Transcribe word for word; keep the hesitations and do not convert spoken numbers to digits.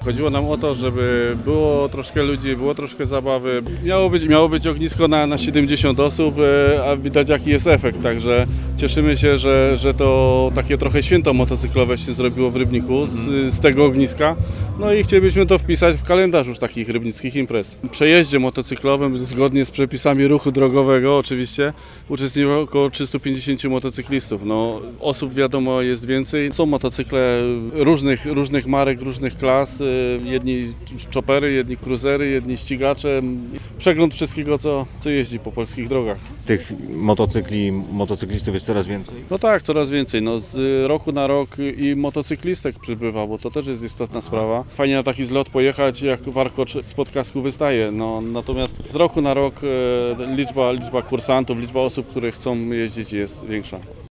Chodziło nam o to, żeby było troszkę ludzi, było troszkę zabawy. Miało być, miało być ognisko na, na siedemdziesiąt osób, a widać jaki jest efekt, także cieszymy się, że, że to takie trochę święto motocyklowe się zrobiło w Rybniku z, z tego ogniska. No i chcielibyśmy to wpisać w kalendarz już takich rybnickich imprez. W przejeździe motocyklowym, zgodnie z przepisami ruchu drogowego oczywiście, uczestniczy około trzystu pięćdziesięciu motocyklistów. No, osób wiadomo jest więcej. Są motocykle różnych, różnych marek, różnych klas. Jedni choppery, jedni cruisery, jedni ścigacze. Przegląd wszystkiego, co, co jeździ po polskich drogach. Tych motocykli, motocyklistów jest coraz więcej? No tak, coraz więcej. No, z roku na rok i motocyklistek przybywa, bo to też jest istotna sprawa. Fajnie na taki zlot pojechać, jak warkocz z podkasku wystaje. No, natomiast z roku na rok liczba, liczba kursantów, liczba osób, które chcą jeździć jest większa.